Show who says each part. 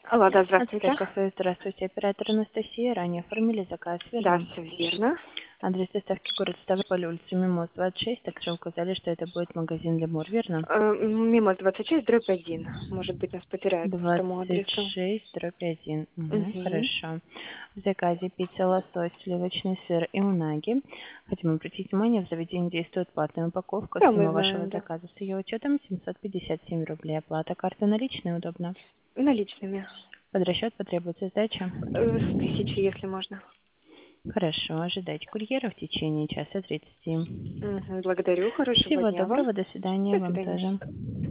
Speaker 1: Алло, да,
Speaker 2: Ацтек
Speaker 1: здравствуйте.
Speaker 2: кафе, здравствуйте. Оператор Анастасия. Ранее оформили заказ,
Speaker 1: Да,
Speaker 2: верно?
Speaker 1: все верно.
Speaker 2: Адрес доставки город Ставрополь, улица Мимоз, 26. Также указали, что это будет магазин Лемур, верно?
Speaker 1: Мимо 26, дробь 1. Может быть, нас потеряют по тому адресу.
Speaker 2: 26/1. Угу,
Speaker 1: Угу.
Speaker 2: хорошо. В заказе пицца, лосось, сливочный сыр и унаги. Хотим обратить внимание, в заведении действует платная упаковка.
Speaker 1: Да, мы
Speaker 2: Сумма вашего
Speaker 1: знаем, да.
Speaker 2: заказа с ее учетом 757 рублей. Оплата карты наличные, удобно.
Speaker 1: Наличными.
Speaker 2: Под расчет потребуется сдача.
Speaker 1: С 1000, если можно.
Speaker 2: Хорошо, ожидайте курьера в течение часа 30.
Speaker 1: Угу. Благодарю, хорошего
Speaker 2: Всего
Speaker 1: дня вам.
Speaker 2: доброго, до свидания,
Speaker 1: До
Speaker 2: вам
Speaker 1: свидания.
Speaker 2: тоже.